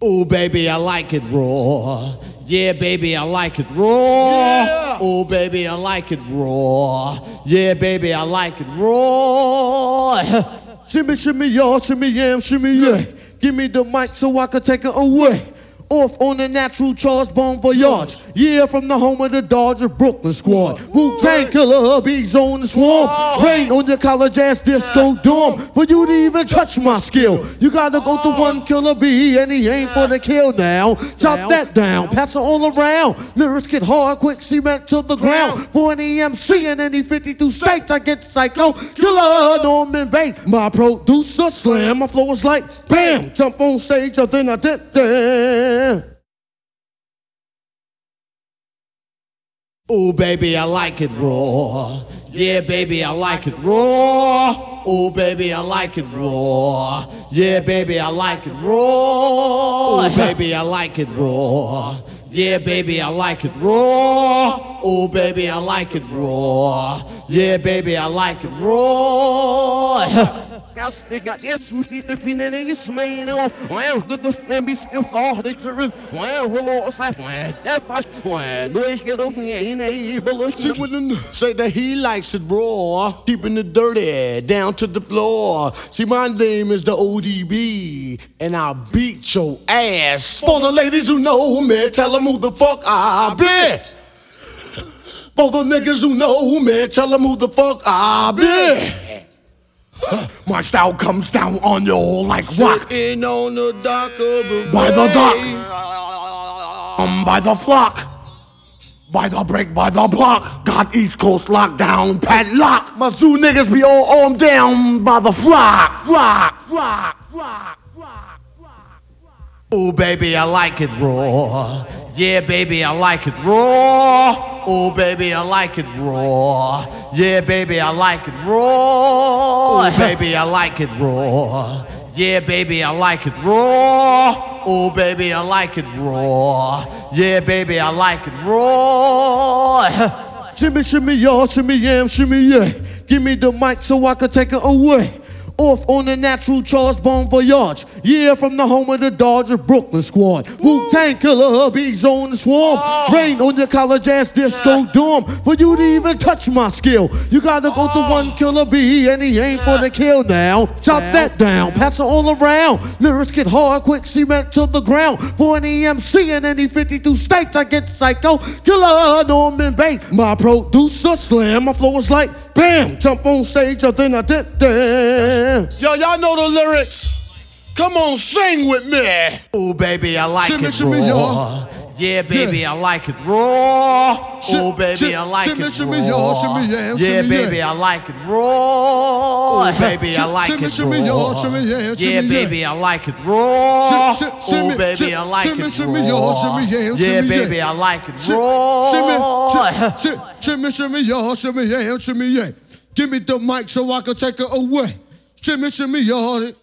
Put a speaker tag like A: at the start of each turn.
A: Oh, baby, I like it raw. Yeah, baby, I like it raw.
B: Yeah.
A: Oh, baby, I like it raw. Yeah, baby, I like it raw. Shimmy, shimmy, y'all, shimmy, yam, shimmy, yeah. Give me the mic so I can take it away. Off on the natural Charles Bon Voyage. Yeah, from the home of the Dodger Brooklyn squad. Wu-Tang Killer, bees on the swarm. Rain on your college ass disco dorm. For you to even touch my skill, you gotta go to one killer bee, and he ain't for the kill now. Chop that down, pass it all around. Lyrics get hard, quick cement to the ground. For an EMC in any 52 states, I get psycho. Killer Norman Bates, my producer slam. My flow is like bam, jump on stage, and then I did that. Oh, baby, I like it raw. Yeah, baby, I like it raw. Oh, baby, I like it raw. Yeah, baby, I like it raw. Oh, baby, I like it raw. Yeah, baby, I like it raw. Oh, baby, I like it raw. Yeah, baby, I like it raw.
B: They got this, who's the feeling is made off. Well, the maybe still all the truth. Well, hello, side. That part, well, no, it's get off me, ain't able to
A: Say that he likes it raw, keeping it dirty down to the floor. See, my name is the ODB, and I'll beat your ass. For the ladies who know me, tell them who the fuck I be. For the niggas who know me, tell them who the fuck I be. My style comes down on you like rock.
B: Sitting on the dock of the
A: By the dock, by the flock, by the break, by the block. Got East Coast lockdown, padlock. My zoo niggas be all armed down by the flock. Oh, baby, I like it raw. Yeah, baby, I like it raw. Oh, baby, I like it raw. Yeah, baby, I like it raw. Oh, baby, I like it raw. Yeah, baby, I like it raw. Oh, baby, I like it raw. Yeah, baby, I like it raw. Shimmy, shimmy, y'all, shimmy, yam, shimmy, yeah. Give me the mic so I can take it away. Off on the natural Charles Bon Voyage. Yeah, from the home of the Dodger Brooklyn squad. Wu-Tang Killer, bees on the swarm. Rain on your college ass disco dorm. For you to even touch my skill, you gotta go to one killer bee, and he ain't for the kill now. Chop that down, pass it all around. Lyrics get hard, quick cement to the ground. For an EMC in any 52 states, I get psycho. Killer Norman Bates, my producer slam. My flow is like bam, jump on stage, and then I did that.
B: Yo, y'all know the lyrics. Come on, sing with me.
A: Oh, baby, I like
B: Shimmy,
A: it
B: shimmy,
A: raw.
B: y'all.
A: Yeah, baby, I like it raw. Oh, baby, I like
B: shimmy,
A: it
B: shimmy,
A: raw.
B: y'all, shimmy, yeah,
A: Yeah,
B: shimmy,
A: baby,
B: yeah.
A: I like it raw. Oh, baby, I like
B: shimmy,
A: it
B: shimmy, y'all,
A: raw.
B: shimmy, yeah,
A: Yeah,
B: shimmy,
A: baby,
B: yeah.
A: I like it raw.
B: Shimmy,
A: Oh, baby, I like
B: shimmy,
A: it
B: shimmy, y'all,
A: raw.
B: shimmy, yeah,
A: Yeah,
B: shimmy,
A: baby,
B: yeah.
A: I like it raw.
B: Shimmy, shimmy, y'all, shimmy, yeah, shimmy, yeah. Give me the mic so I can take it away. Shimmy, shimmy, y'all.